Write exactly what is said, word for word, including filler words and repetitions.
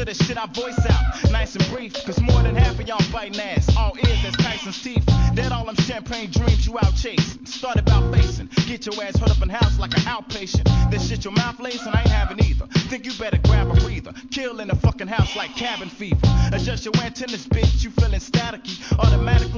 the shit I voice out. Nice and brief, cause more than half of y'all biting ass. All ears as Tyson's teeth. Dead all them champagne dreams you out chasing. Start about facing. Get your ass hurt up in house like an outpatient. This shit your mouth lacing, I ain't having either. Think you better grab a breather. Kill in the fucking house like cabin fever. Adjust your antennas, bitch, you feeling staticky. Automatically